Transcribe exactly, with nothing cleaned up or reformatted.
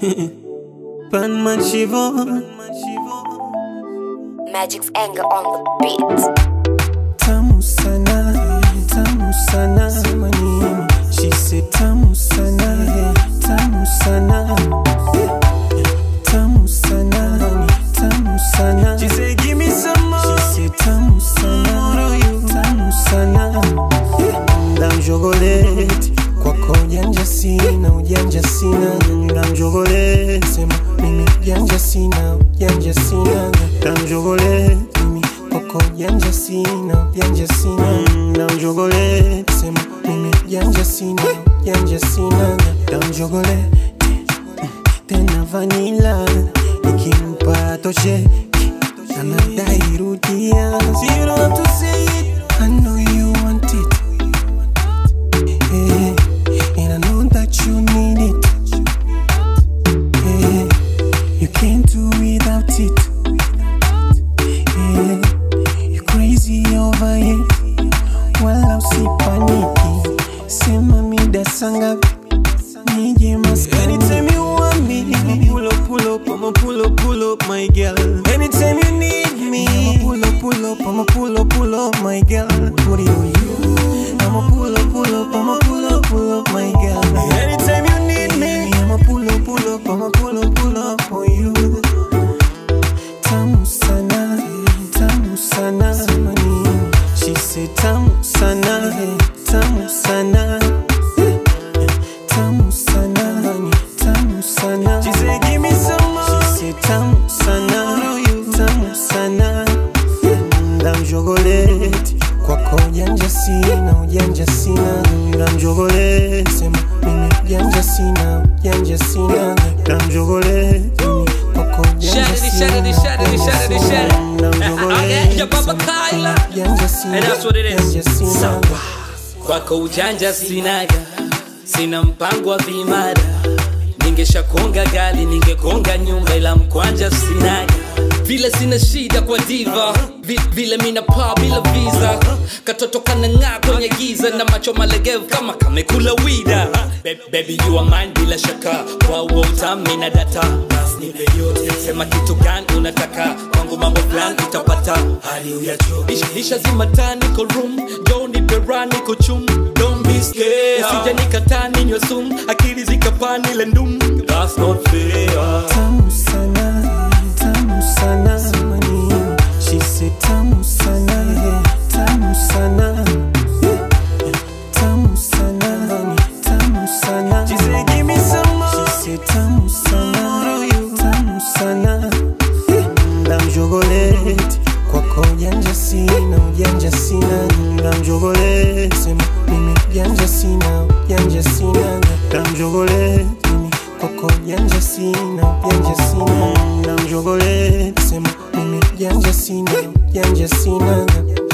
Panman Shivon, Magic's anger on the beat. tamu sana, tamu sana, sema nini? She said tamu sana, tamu sana, tamu sana, tamu sana. She said give me some more. She said tamu sana, tamu sana. Ndam chocolate, kwako ujanja sina, ujanja sina. Ndam chocolate, sema mimi ujanja sina, ujanja sina. Ndam chocolate, mimi kwako ujanja sina, ujanja sina. Ndam chocolate, sema mimi ujanja sina, ujanja sina. Ndam chocolate, tena vanilla, nikimpa toshe, anadai rudia. So you don't have to say it, I know you want it. Yeah, and I know that you need it. Yeah, you can't do without it. Yeah, you're crazy over it. Wala usipaniki, sema mida sangapi, nije maskani. Anytime you want me, I'ma pull up, pull up, I'ma pull up, pull up, my girl. Anytime you need me, I'ma pull up, pull up, I'ma pull up, pull up, my girl. What do you do? I'ma pull up, pull up, I'ma pull up, pull up, my girl. Anytime you need me, I'ma pull up, pull up, I'ma pull up, pull up for you. Tamu sana, tamu sana, sema nini? She said tamu sana, tamu sana, tamu sana, tamu sana. She said give me some more. She said tamu sana, tamu sana. Ndam chocolate, kwako ujanja sina, ujanja sina. Ndam chocolate, sema mimi ujanja sina, ujanja sina. Ndam chocolate, mimi kwako ujanja sina, ujanja sina. Ndam chocolate, Your Baba Kyla, ujanja sina, and that's what it ujanja is. sina. Sawa. Kwako ujanja sinaga, sina mpango wa vimada. Ningesha konga gali, ningekonga nyumba, ila mkwanja sinaga. Vile sina shida kwa diva, v vile mina pa bila visa. Katoto kanang'aa kwenye giza, na macho malegevu kama kamekula wida. Be baby you are mine bila shaka, kwa uo utami na data. Bas nipe yote, sema kitu gani unataka, kwangu mambo plan utapata. Hali uyacho, isha, isha zimata niko room, jo nipe ra niko chum. Don't be scared, usija nikata ninywe sumu, akili zikapani le ndum. That's not fair. Tamu sana, tamu sana, sema nini? She said tamu sana, tamu sana, tamu sana, tamu sana. She said give me some more. She said tamu sana, tamu sana. Ndam chocolate, kwako ujanja sina, ujanja sina. Ndam chocolate, sema mimi ujanja sina, ujanja sina. Ndam chocolate, mimi kwako ujanja sina, ujanja sina. Ndam chocolate, sema mimi ujanja sina, ujanja sina.